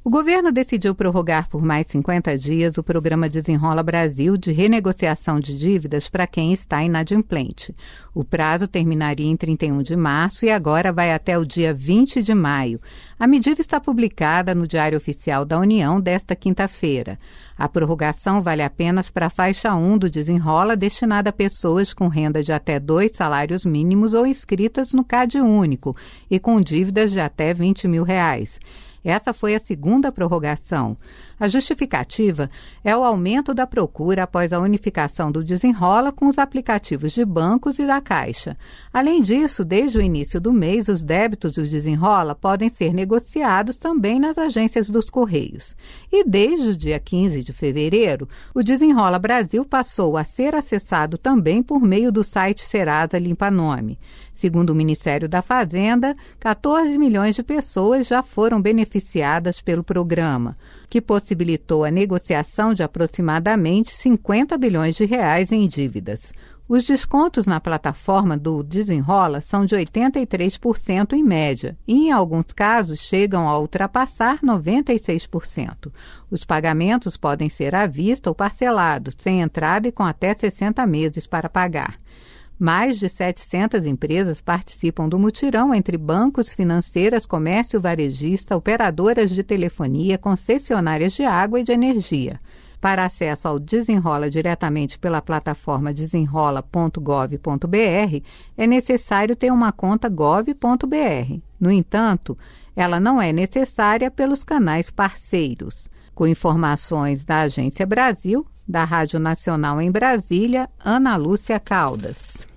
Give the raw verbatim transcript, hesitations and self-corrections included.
O governo decidiu prorrogar por mais cinquenta dias o programa Desenrola Brasil de renegociação de dívidas para quem está inadimplente. O prazo terminaria em trinta e um de março e agora vai até o dia vinte de maio. A medida está publicada no Diário Oficial da União desta quinta-feira. A prorrogação vale apenas para a faixa um do Desenrola, destinada a pessoas com renda de até dois salários mínimos ou inscritas no CAD Único e com dívidas de até vinte mil reais. Essa foi a segunda prorrogação. A justificativa é o aumento da procura após a unificação do Desenrola com os aplicativos de bancos e da Caixa. Além disso, desde o início do mês, os débitos do Desenrola podem ser negociados também nas agências dos Correios. E desde o dia quinze de fevereiro, o Desenrola Brasil passou a ser acessado também por meio do site Serasa Limpa Nome. Segundo o Ministério da Fazenda, quatorze milhões de pessoas já foram beneficiadas pelo programa, que possibilitou a negociação de aproximadamente cinquenta bilhões de reais em dívidas. Os descontos na plataforma do Desenrola são de oitenta e três por cento em média e, em alguns casos, chegam a ultrapassar noventa e seis por cento. Os pagamentos podem ser à vista ou parcelados, sem entrada e com até sessenta meses para pagar. Mais de setecentas empresas participam do mutirão entre bancos, financeiras, comércio varejista, operadoras de telefonia, concessionárias de água e de energia. Para acesso ao Desenrola diretamente pela plataforma desenrola ponto gov ponto br, é necessário ter uma conta gov ponto br. No entanto, ela não é necessária pelos canais parceiros. Com informações da Agência Brasil, da Rádio Nacional em Brasília, Ana Lúcia Caldas.